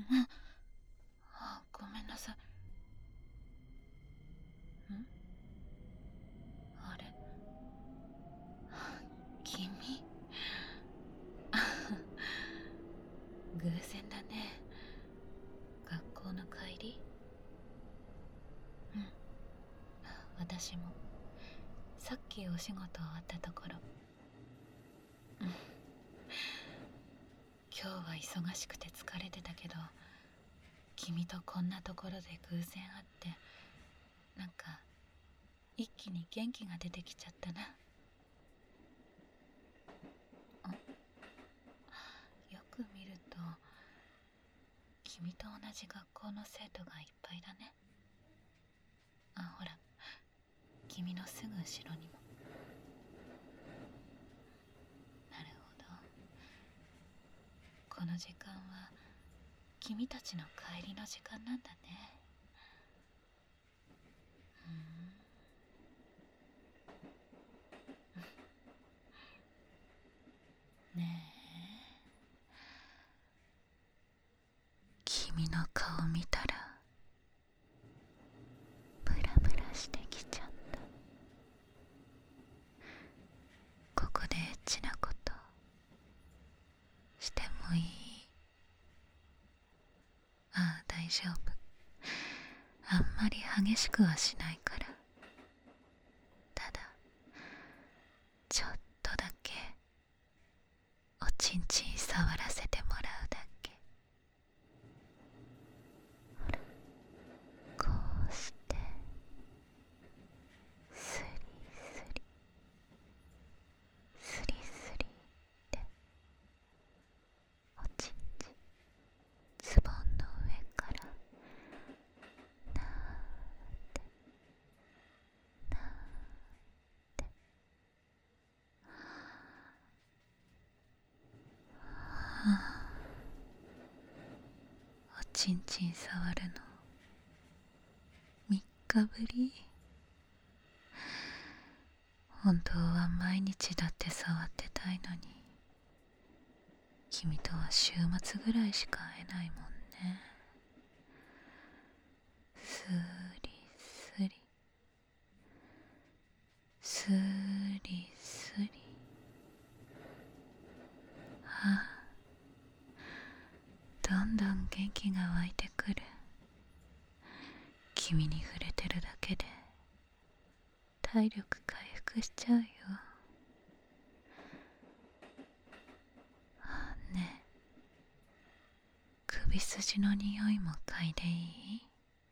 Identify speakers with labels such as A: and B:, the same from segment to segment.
A: ごめんなさい。あれ、君。偶然だね。学校の帰り。私もさっきお仕事終わったところ。今日は忙しくて疲れてたけど、君とこんなところで偶然会って、なんか一気に元気が出てきちゃったな。よく見ると君と同じ学校の生徒がいっぱいだね。ほら、君のすぐ後ろにも。なるほど。この時間は君たちの帰りの時間なんだね。ねえ、君の顔見たらムラムラしてきちゃった。ここでエッチなことしてもいい？大丈夫。あんまり激しくはしないから。ただちょっとだけおちんちん触らせてもらうだけ。ほら、こうしてスリスリスリスリっておちんちんズボンの上からなーってなーって。おちんちん触るの3日ぶり。本当は毎日だって触ってたいのに、君とは週末ぐらいしか会えないもんね。スリスリスリスリ。どんどん元気が湧いてくる。君に触れてるだけで体力回復しちゃうよ。ねえ、首筋の匂いも嗅いでいい？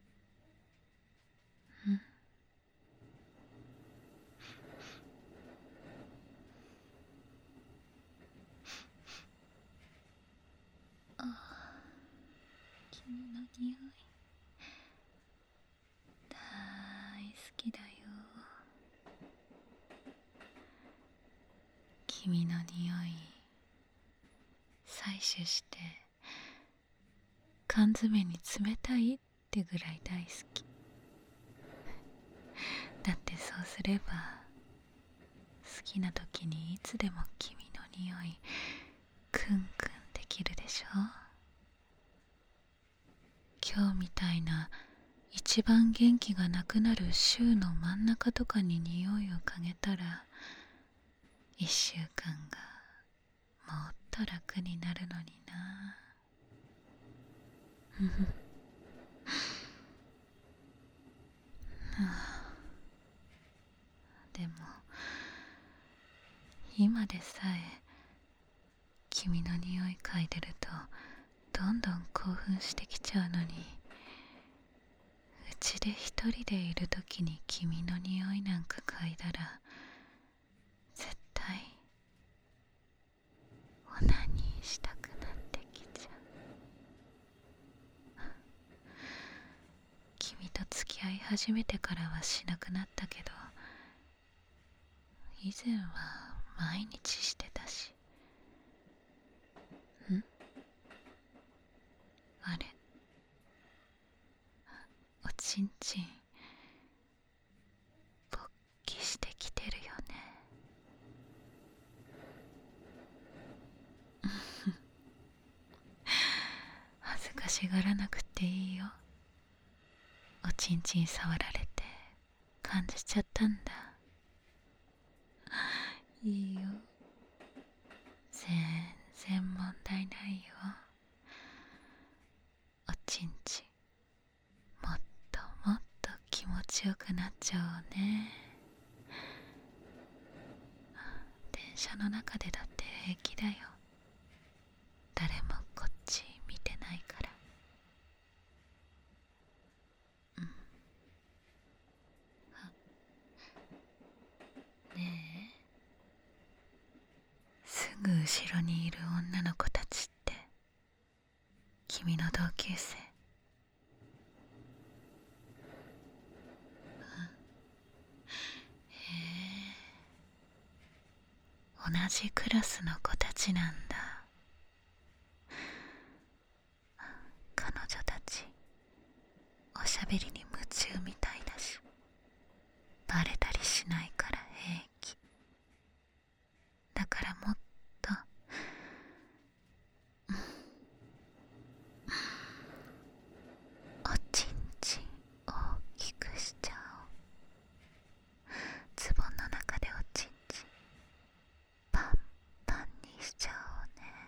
A: 君の匂い大好きだよ。君の匂い採取して缶詰に冷たいってぐらい大好き。だってそうすれば好きな時にいつでも君の匂いクンクンできるでしょ。今日みたいな一番元気がなくなる週の真ん中とかに匂いを嗅げたら、1週間がもっと楽になるのにな。でも今でさえ君の匂い嗅いでるとどんどん興奮してきちゃうのに、うちで一人でいる時に君の匂いなんか嗅いだら絶対オナニーしたくなってきちゃう。君と付き合い始めてからはしなくなったけど、以前は毎日してたし。あれ、おちんちん勃起してきてるよね。恥ずかししがらなくていいよ。おちんちん触られて感じちゃったんだ。いいよ、全然問題ないよ。おちんちんもっともっと気持ちよくなっちゃおうね。電車の中でだって平気だよ。誰もこっち見てないから。ねえ、すぐ後ろにいる女の子たちって君の同級生？へえ、同じクラスの子たちなんだ。彼女たちおしゃべりに夢中みたいだし、バレたりしないから平気。だからもっとおちんちん大きくしちゃおう。ズボンの中でおちんちんパンパンにしちゃおうね。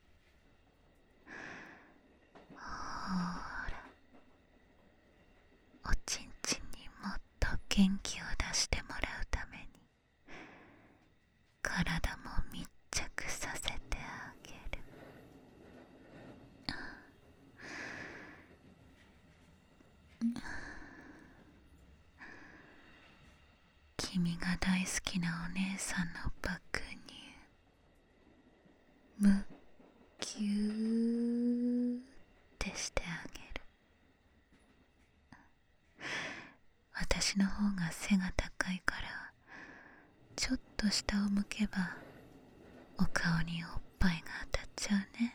A: ほーら、おちんちんにもっと元気を出してもらうために体も密着させてあげる。君が大好きなお姉さんの爆乳、むっきゅーってしてあげる。私の方が背が高いからちょっと下を向けばお顔におっぱいが当たっちゃうね。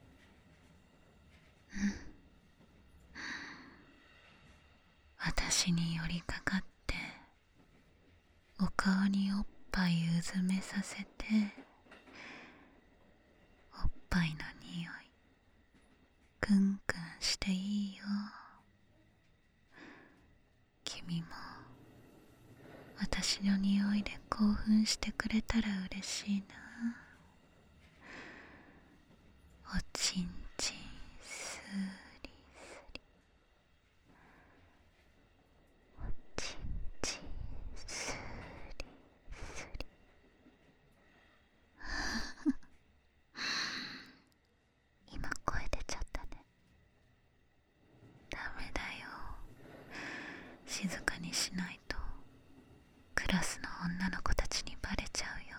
A: 私に寄りかかってお顔におっぱいうずめさせて、おっぱいの匂いくんくんしていいよ。君も私の匂いで興奮してくれたら嬉しいな。おちんちんすりすり、おちんちんすりすり。今声出ちゃったね。ダメだよ、静かにしないとクラスの女の子たちにバレちゃうよ。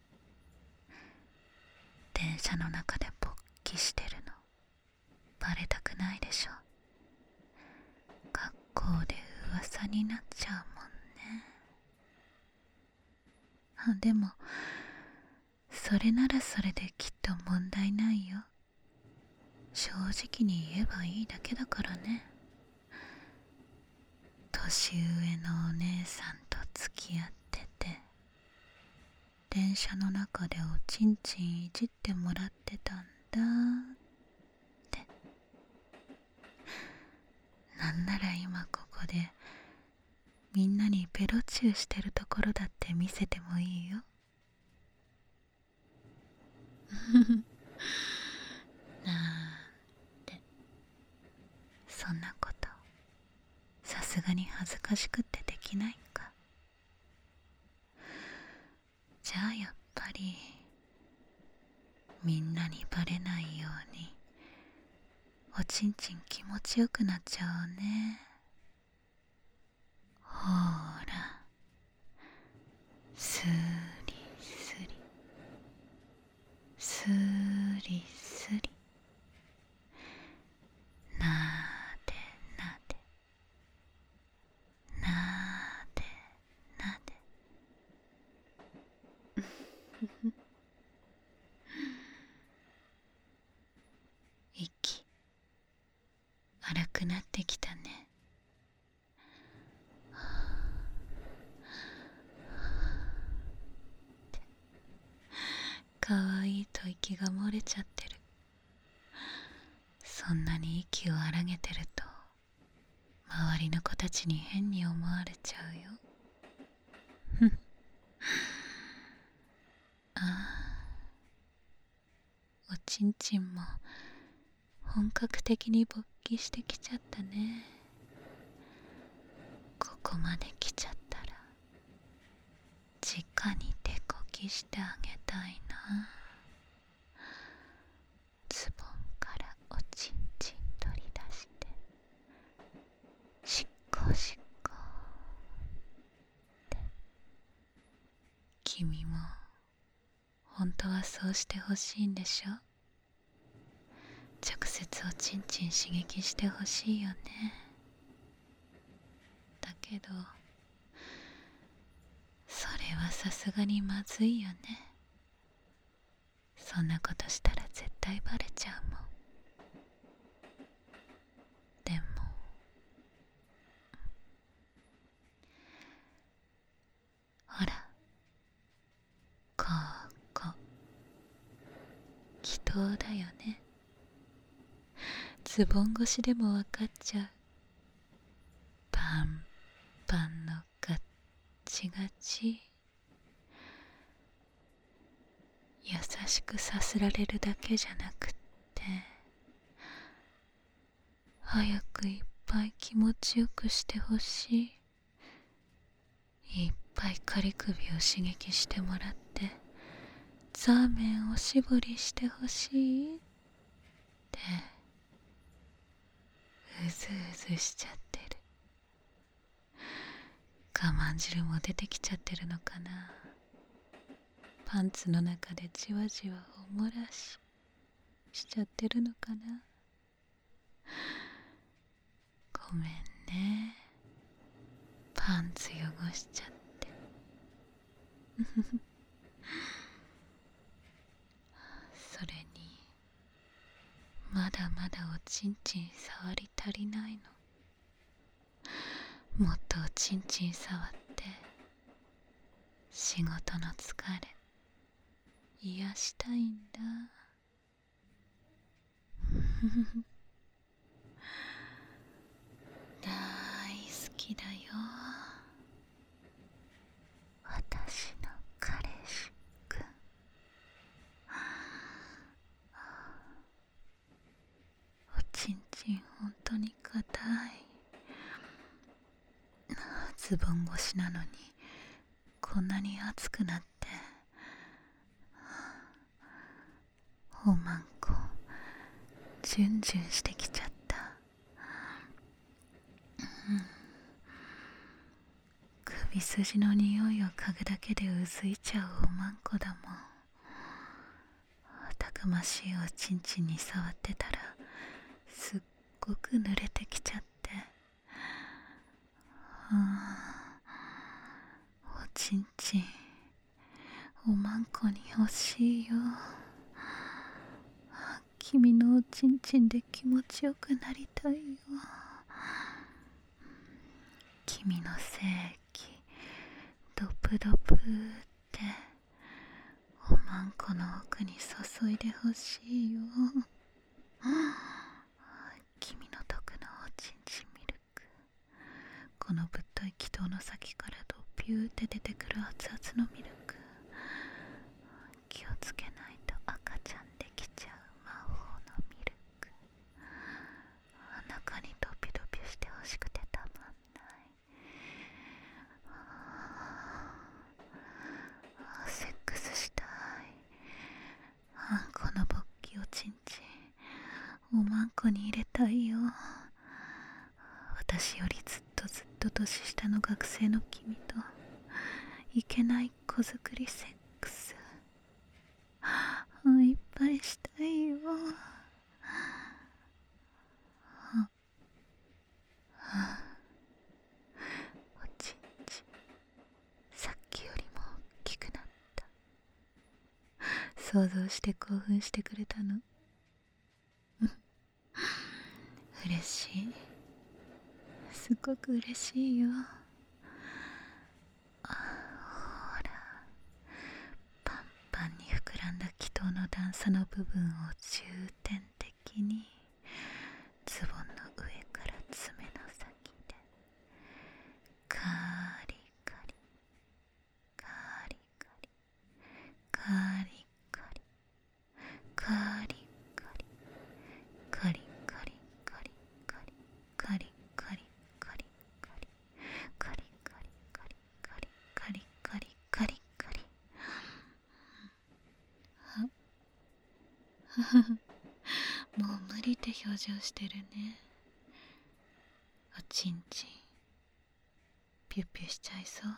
A: 電車の中で勃起してるのバレたくないでしょ。学校で噂になっちゃうもんね。でもそれならそれできっと問題ないよ。正直に言えばいいだけだからね。年上のお姉さんと付き合ってて電車の中でおちんちんいじってもらってたんだって。なんなら今ここでみんなにベロチューしてるところだって見せてもいいよ。なんて、そんなことさすがに恥ずかしくってできないか。じゃあやっぱりみんなにバレないようにおちんちん気持ちよくなっちゃおうね。ほーら、スリスリスリスリ、なでなでなでなで。息荒くなってきたね。かわいいと息が漏れちゃってる。 そんなに息を荒げてると周りの子たちに変に思われちゃうよ。ああ、おちんちんも本格的に勃起してきちゃったね。ここまで来ちゃったら直に手こきしてあげたいな。ズボンからおちんちん取り出してしっこしっこって。君も本当はそうしてほしいんでしょ。直接おちんちん刺激してほしいよね。だけどそれはさすがにまずいよね。そんなことしたら絶対バレちゃうもん。でもほら、ここ祈祷だよね。ズボン越しでもわかっちゃう。パンパンのガッチガチ。優しくさすられるだけじゃなくって、早くいっぱい気持ちよくしてほしい。いっぱい仮首を刺激してもらってザーメンを絞りしてほしいってうずうずしちゃってる。我慢汁も出てきちゃってるのかな。パンツの中でじわじわおもらしちゃってるのかな。ごめんね、パンツ汚しちゃって。それにまだまだおちんちん触り足りないの。もっとおちんちん触って仕事の疲れ癒したいんだ。大好きだよ、私の彼氏くん。おちんちんほんとに硬い。ズボン越しなのにこんなに熱くなって、おまんこジュンジュンしてきちゃった。首筋の匂いを嗅ぐだけでうずいちゃうおまんこだもん。たくましいおちんちんに触ってたらすっごく濡れてきちゃって、おちんちんおまんこに欲しいよ。君のおちんちんで気持ちよくなりたいよ。君の精液ドプドプっておまんこの奥に注いでほしいよ。君の毒のおちんちんミルク、このぶっとい気筒の先からドピューって出てくる熱々のミルク。気をつけないと赤ちゃんできちゃう魔法のミルク。中にドピドピしてほしくてたまんない。セックスしたい。この勃起おちんちんおまんこに入れたいよ。私よりずっとずっと年下の学生の君といけない子作りセックスいっぱいしたいよ。おちんちんさっきよりも大きくなった。想像して興奮してくれたの？嬉しい、すっごく嬉しいよ。ほら、パンパンに膨らんだ気筒の段差の部分を重点的にもう無理って表情してるね。おちんちんピュッピュしちゃいそう。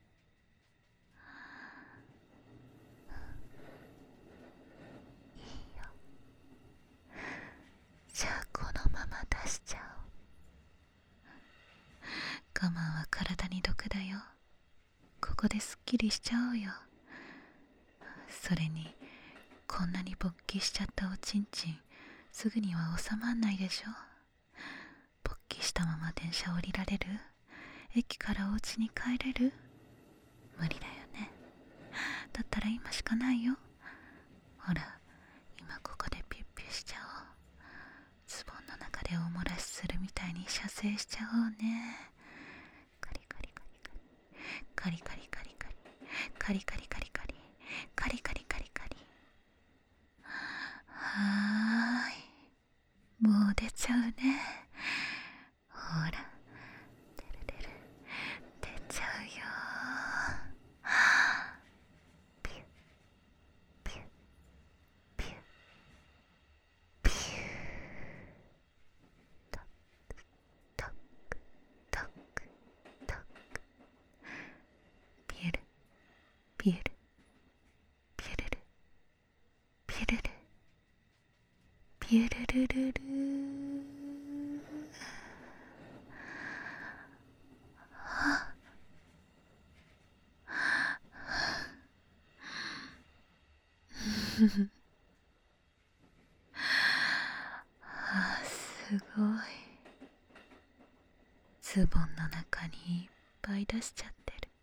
A: いいよ。じゃあこのまま出しちゃおう。我慢は体に毒だよ。ここですっきりしちゃおうよ。それにこんなに勃起しちゃったおちんちんすぐには収まんないでしょ。勃起したまま電車降りられる？駅からお家に帰れる？無理だよね。だったら今しかないよ。ほら今ここでピュッピュしちゃおう。ズボンの中でおもらしするみたいに射精しちゃおうね。カリカリカリカリカリカリカリカリカリカリカリカリカリカリカリ。はーい、もう出ちゃうね。ほら出る出る出ちゃうよ。ピュッピュッピュッピュッ。トックトックトック。ピュルピュルピュルルピュルルピュルルルルすごい。ズボンの中にいっぱい出しちゃってる。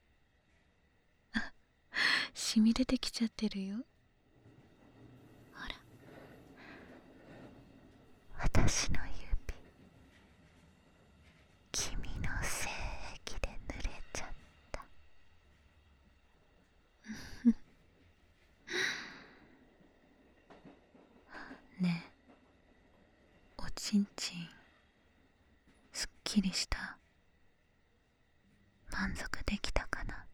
A: 染み出てきちゃってるよ。ほら私の指、君の精液で濡れちゃった。ねえ、おちんちんすっきりした？満足できたかな？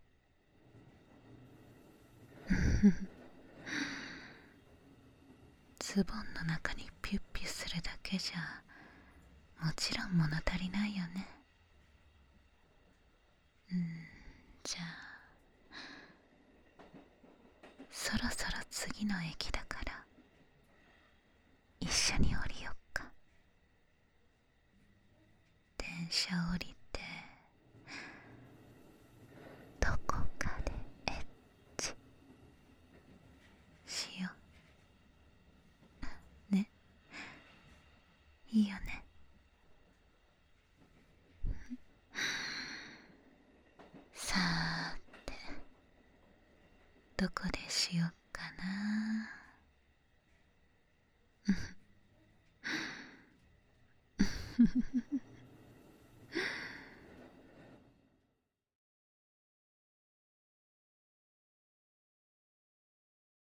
A: ズボンの中にピュッピュするだけじゃもちろん物足りないよね。じゃあそろそろ次の駅だから一緒に降りよっか。電車降りてどこかでエッチしようね。いいよね。さーてどこでしよっかな。